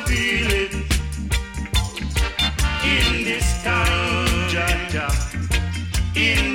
feel it in this time, Jah Jah. In